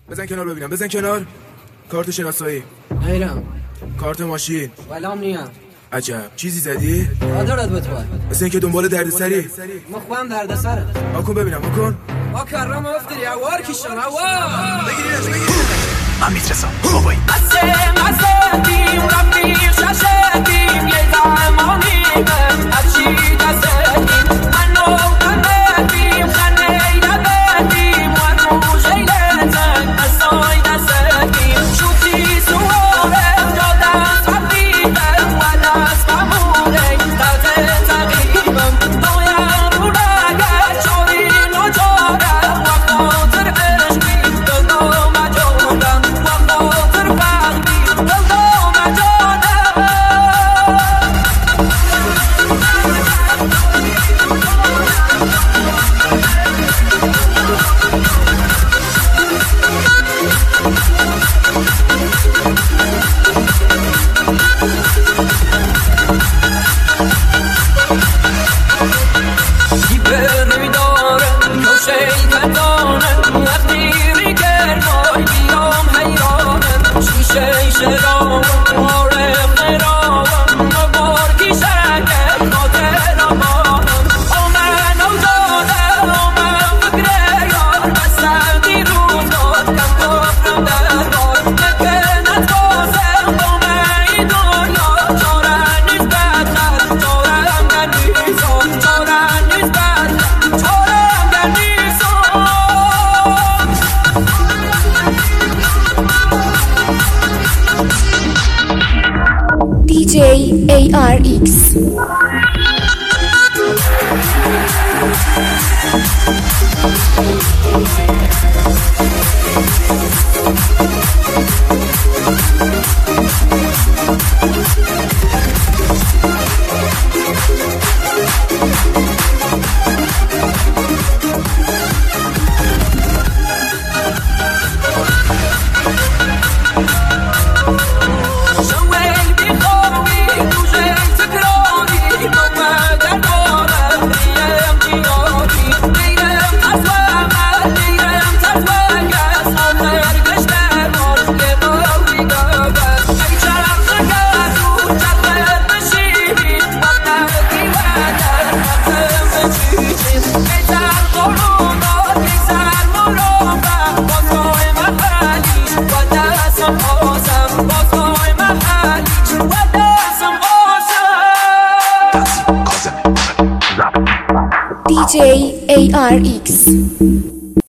بزن کنار ببینم، بزن کنار. کارت شناسایی. نیرم. کارت ماشین. ولام نیم. عجب، چیزی زدی؟ آدارت بتوار. مثل اینکه دنبال دردسری. مخبام دردسره. آکن ببینم، آکن. آکرم افتری اوار کشم اوار. بگیرینش. من میترسم بابایی مسدیم رفیق ششدیم یه زمانی من هرچی دستیم منو کمدیم خنه نبدیم و روش ایلتن اصای دستیم شوتی سواره دادم تبلیدم و دست بمونه تحت تقیبم باید رو نگه چارین و جارم و خاطر عشقی دلدام جادم و خاطر فقدی دلدام جادم دیپر نمیداره کوشه کندانه وقتی ریگر مای بیام حیرانه شیشه شرام آره خرام مبارکی شرکت خاطر آمانم آمن و داده آمن فکر یار بسردی روز داد کم کفرم دربار نکنت بازم با من دنیا چاره نیست بدتر چارم در نیزان چاره نیست بدتر چارم در نیزان DJ ARX. شوی بیخوابی دوشه تکراری من در دارم دیم جیانی دیم تزوامت دیم تزوگست آمر گشتر ماز یه باوی گابست اگه چرخ گردو چرخ بشیبی وقت دیوانر وقتم بچیچیم بیتر قرون داد بیتر مرابع بازای محلی و دستم آزم بازای محلی و دستم آزم DJ ARX.